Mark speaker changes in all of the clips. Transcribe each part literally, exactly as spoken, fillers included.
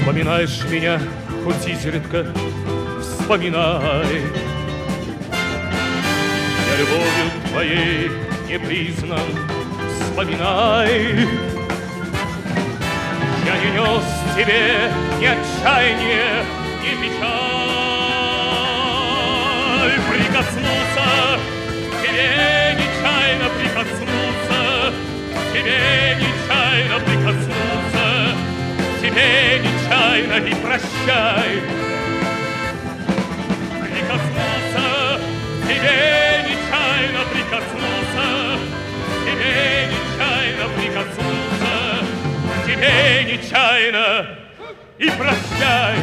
Speaker 1: Вспоминаешь меня, хоть изредка вспоминай. Я любовью твоей не признан, вспоминай. Я не нес тебе ни отчаяния, ни печаль. Прикоснулся к тебе, нечаянно прикоснулся, к тебе нечаянно прикоснулся, к тебе нечаянно и прощай. Прикоснулся к тебе, нечаянно прикоснулся, к тебе нечаянно прикоснулся, к тебе нечаянно и прощай.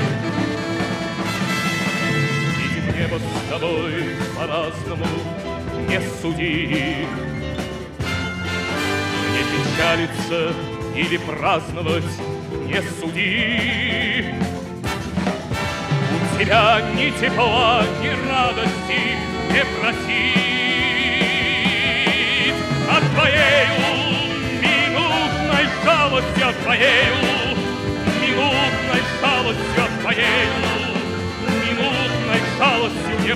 Speaker 1: Видим небо с тобой по-разному, не суди. Мне печалиться или праздновать не суди. У тебя ни тепла, ни радости не просит. От твоею минутной жалости, от твоею минутной жалостью, от твоею минутной жалостью не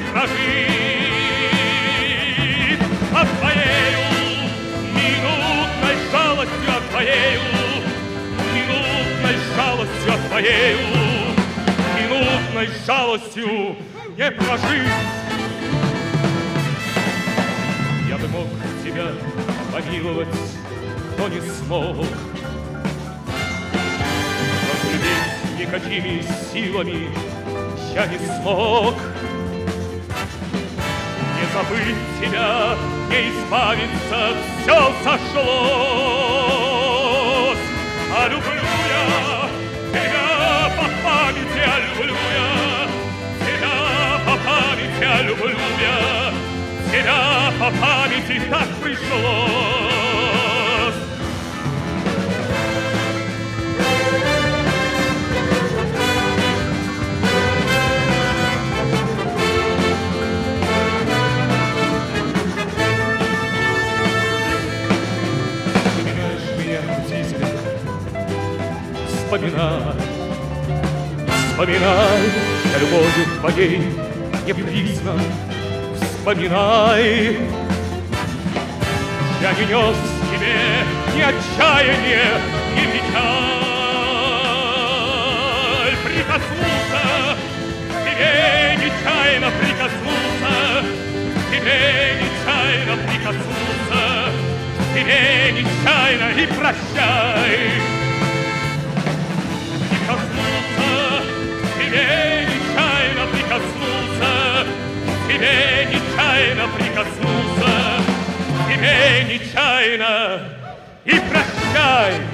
Speaker 1: прожит. От твоею минутной жалостью, от твоею минутной жалостью, от твоею минутной жалостью не прожить. Я бы мог тебя помиловать, но не смог. Разлюбить никакими силами я не смог. Не забыть тебя, не избавиться, все сошлось. А люблю я тебя по памяти, а люблю я тебя по памяти, а люблю я тебя по памяти, так пришлось. Вспоминаешь меня, птицель, вспоминай, вспоминай, я любовью твоей не признан, вспоминай. Я не нес тебе ни отчаяния, ни печаль. Прикоснулся к тебе, нечаянно прикоснулся, к тебе нечаянно прикоснулся, к тебе нечаянно и прощай. Прикоснулся к тебе, нечаянно прикоснулся, к тебе нечаянно прикоснулся, к тебе нечаянно и прощай.